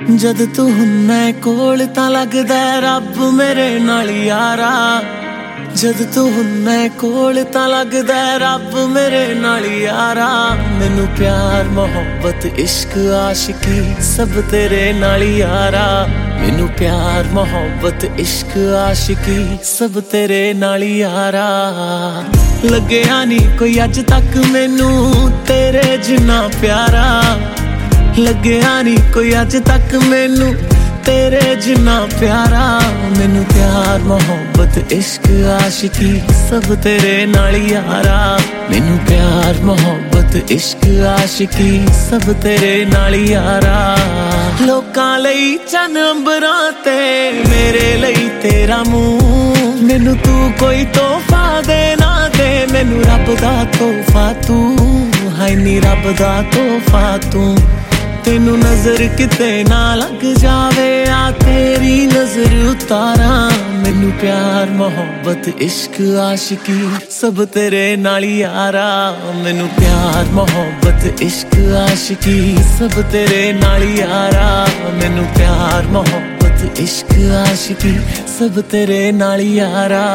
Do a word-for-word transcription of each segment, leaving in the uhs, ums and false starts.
जद तू हुन्ना कोल तां लगदा रब मेरे नाल यारा। जद तू हुन्ना कोल तां लगदा रब मेरे नाल यारा। मैनू प्यार मोहब्बत इश्क आशिकी सब तेरे नाल यारा। मैनू प्यार मोहब्बत इश्क आशिकी सब तेरे नाल यारा। लग्या नी कोई अज तक मैनू तेरे जिन्ना प्यारा। लग्या नी कोई अज तक मैनू तेरे जिन्ना प्यारा। मैनू प्यार मोहब्बत इश्क आशिकी सब तेरे नाल यारा। मैनू प्यार मोहब्बत इश्क आशिकी सब तेरे नाल यारा। लोकां लई चन अंबरां ते मेरे लई तेरा मुंह। मैनू तू कोई तोहफा दे ना दे, मैनू रब दा तोहफा तू। हाय नी रब दा तोहफा तू। तेनू नजर किते ना लग जावे आ तेरी नजर उतारा। मैनू प्यार मोहब्बत इश्क आशिकी सब तेरे नाल यारा। मैनू प्यार मोहब्बत इश्क आशिकी सब तेरे नाल यारा। मैनू प्यार मोहब्बत इश्क आशिकी सब तेरे नाल यारा।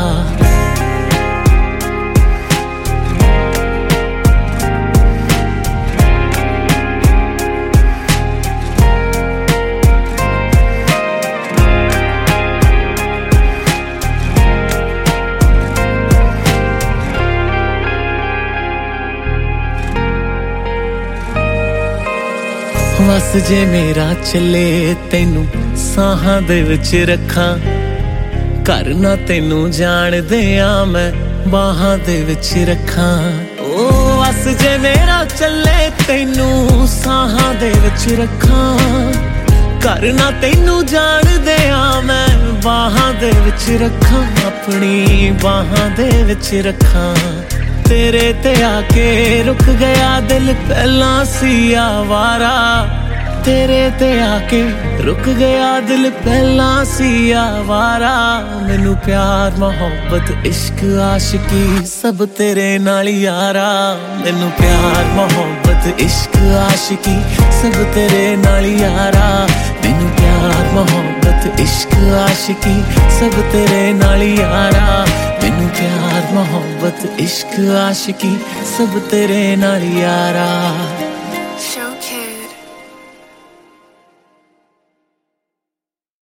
बस जे मेरा चले तेनू साहां दे विच रखां। घर ना तेनू जान दिया मैं बाहां दे विच रखां। ओ बस जे मेरा चले तेनू साहां दे विच रखां। घर ना तेनू जान दिया मैं बाहां दे विच रखां। अपनी बाहां दे विच रखां। तेरे ते आके रुक गया दिल पहला सी आवारा। तेरे ते आके रुक गया दिल पहला सी आवारा। मैनू प्यार मोहब्बत इश्क आशिकी सब तेरे नाल यारा। मैनू प्यार मोहब्बत इश्क आशिकी सब तेरे नाल यारा। मैनू प्यार मोहब्बत इश्क आशिकी सब तेरे नाल यारा। मैनू प्यार मोहब्बत इश्क आशिकी सब तेरे नाल यारा।